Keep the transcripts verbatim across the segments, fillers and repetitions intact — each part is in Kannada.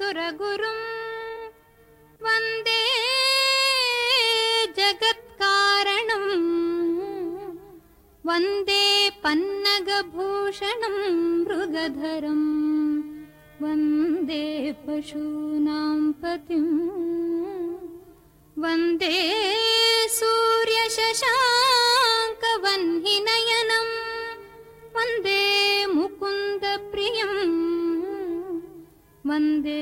ಸುರಗುರುಂ ವಂದೇ ಜಗತ್ಕಾರಣಂ ವಂದೇ ಪನ್ನಗಭೂಷಣಂ ಮೃಗಧರಂ ವಂದೇ ಪಶೂನಾಂ ಪತಿಂ ವಂದೇ ಸೂರ್ಯಶಶಾಂಕವನ್ಹಿನಯನಂ ವಂದೇ ಮುಕುಂದಪ್ರಿಯಂ ವಂದೇ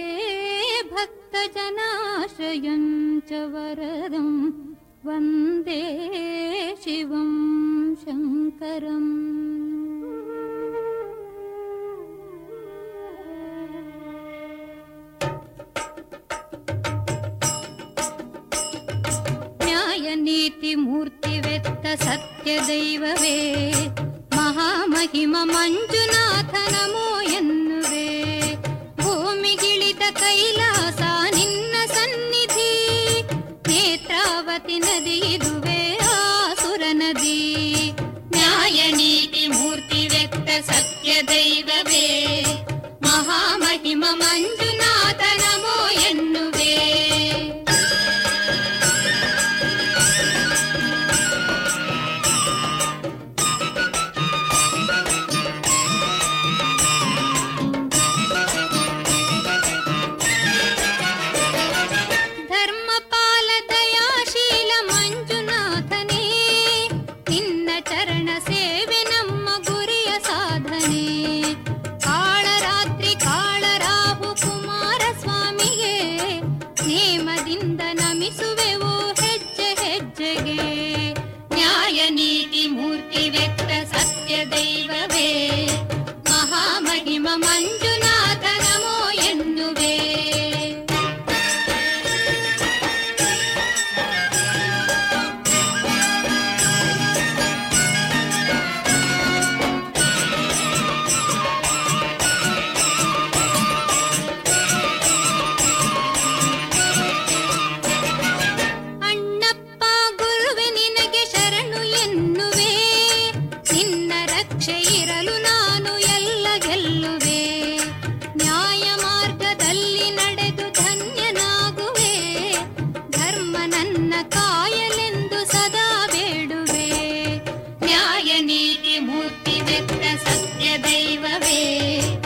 ಭಕ್ತಜನಾಶ್ರಯಂ ಚ ವರದಂ ವಂದೇ ಶಿವಂ ಶಂಕರಂ. ನ್ಯಾಯನೀತಿ ಮೂರ್ತಿವೆತ್ತ ಸತ್ಯ ದೈವವೇ ಮಹಾಮಹಿಮ ಮಂಜುನಾಥ ನಮೋ ಎನ್ನುವೆ. ಭೂಮಿಗಿಳಿದ ಕೈಲಾಸ ನಿನ್ನ ಸನ್ನಿಧಿ, ನೇತ್ರಾವತಿ ನದಿ ಇದುವೆ ಆಸುರ ನದಿ. ನ್ಯಾಯನೀತಿ ಮೂರ್ತಿ ವ್ಯಕ್ತ ಸತ್ಯ ದೈವವೇ ಮಹಾಮಹಿಮ ಮಂಜುನಾಥ ನಮೋ ಎನ್ನುವೆ. ಚರಣ ಸೇವೆ ನಮ್ಮ ಗುರಿಯ ಸಾಧನೆ. ಕಾಳರಾತ್ರಿ ಕಾಳರಾಹು ಕುಮಾರ ಸ್ವಾಮಿಗೆ ನೇಮದಿಂದ ನಮಿಸುವೆವು ಹೆಜ್ಜೆ ಹೆಜ್ಜೆಗೆ. ನ್ಯಾಯ ನೀತಿ ಮೂರ್ತಿ ವ್ಯಕ್ತ ಸತ್ಯ ದೈವವೇ ಮಹಾಮಹಿಮ ಮಂಜುನಾಥ ನಮೋ ಎನ್ನುವೆ. ಇರಲು ನಾನು ಎಲ್ಲ ಗೆಲ್ಲುವೆ. ನ್ಯಾಯ ಮಾರ್ಗದಲ್ಲಿ ನಡೆದು ಧನ್ಯನಾಗುವೆ. ಧರ್ಮ ನನ್ನ ಕಾಯಲೆಂದು ಸದಾ ಬೇಡುವೆ. ನ್ಯಾಯ ನೀತಿ ಮೂರ್ತಿ ವ್ಯಕ್ತ ಸತ್ಯ ದೈವವೇ